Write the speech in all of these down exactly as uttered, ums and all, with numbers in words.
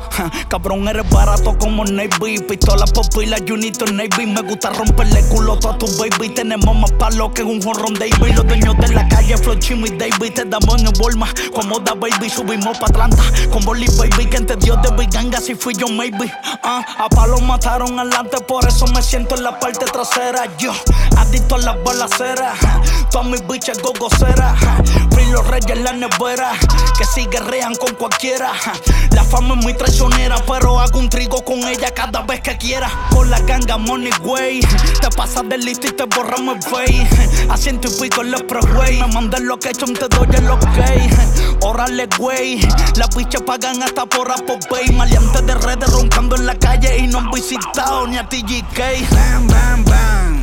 Cabrón, eres barato como Navy. Pistola por pila, you need to Navy. Me gusta romperle culo a tu baby. Tenemos más palo que un jorrón David. Los dueños de la calle, Flow, Chimo y David. Te damos en el Walmart, como da baby. Subimos pa' Atlanta, con Bolly baby. Quien te dio de Big Ganga, si fui yo maybe. uh, A palo mataron adelante, por eso me siento en la parte trasera. Yo, adicto a las balaceras. Todas mis bichas gogoceras. Free los reyes en la nevera, que si guerrean con cualquiera. La fama es muy traicionera, pero hago un trigo con ella cada vez que quiera. Con la ganga money way, te pasas de listo y te borramos el face. A ciento y pico en el expressway, me mandé el location, te doy el ok. Órale güey, las bichas pagan hasta por Apple Pay. Maleantes de redes roncando en la calle y no han visitado ni a T G K. Bam, bam, bam.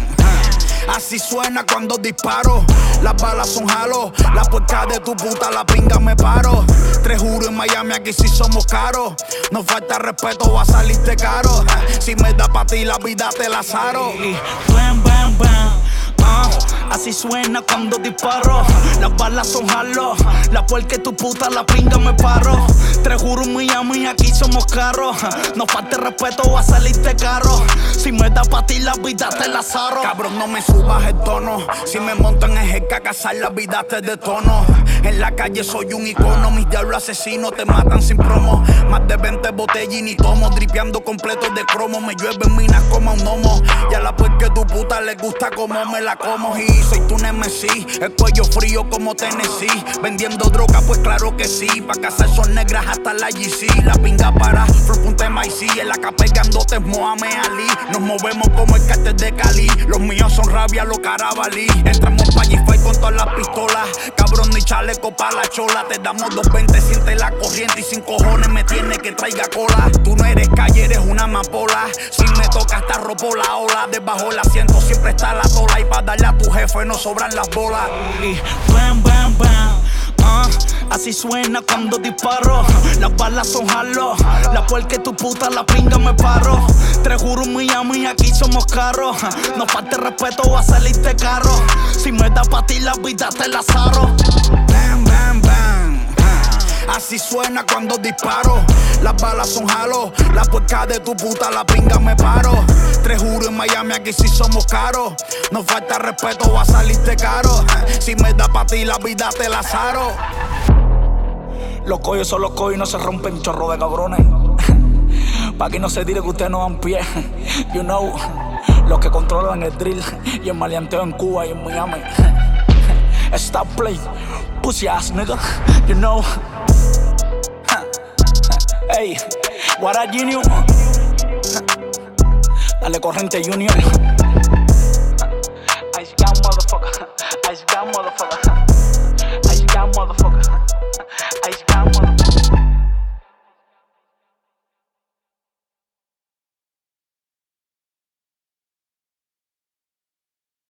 Así suena cuando disparo. Las balas son jalo. La puerta de tu puta, la pinga me paro. Tres juros en Miami, aquí sí somos caros. No falta respeto, va a salirte caro. Si me da pa' ti, la vida te la zaro. Bam, bam, bam. Uh, así suena cuando disparo. Las balas son jalo. La puerca de tu puta, la pinga me paro. Tres juros en Miami, aquí somos caros. No falte respeto, va a salirte caro. Si me da pa' ti, la vida te la zaro. Cabrón, no me subas el tono. Si me montan en el cacazar, la vida te detono. En la calle soy un icono. Mis diablos asesinos te matan sin promo. Más de veinte botellas y ni tomo. Dripeando completos de cromo. Me llueven minas como un gnomo. Y a la puerca de tu puta le gusta como me la como. Y soy tu nemesis. El cuello frío como Tennessee. Vendiendo droga, pues claro que sí. Pa' cazar son negras hasta la G C. La pinga para Flow punto M I C. En la capa pegándote es Mohamed Ali. Nos movemos como el cartel de Cali. Los míos son rabia, los carabalí. Entramos pa' G-Fight con todas las pistolas. Cabrón, ni chaleco pa' la chola. Te damos dos veinte, siente la corriente. Y sin cojones me tiene que traiga cola. Tú no eres calle, eres una amapola. Si me toca hasta ropo la ola. Debajo del asiento siempre está la tola. Y pa' darle a tu jefe no sobran las bolas. Bam, bam, bam. Uh, así suena cuando disparo. Las balas son jalo. La puerca de tu puta, la pinga me paro. Tres juros en Miami, aquí somos caros. No falte respeto, va a salirte caro. Si me da pa' ti, la vida te la zaro. Bam, bam, bam. Así suena cuando disparo. Las balas son jalo. La puerca de tu puta, la pinga me paro. Tres juros en Miami, aquí sí somos caros. No falta respeto, va a salirte caro. Si me da pa' ti, la vida te la zaro. Los coyos son los coyos y no se rompen, chorro de cabrones. Pa' que no se diga que ustedes no dan pie. You know, los que controlan el drill y el maleanteo en Cuba y en Miami. Stop play, pussy ass nigga, you know. Hey, what a junior. Dale corriente junior. Ice gun motherfucker, ice gun motherfucker, ice gun motherfucker.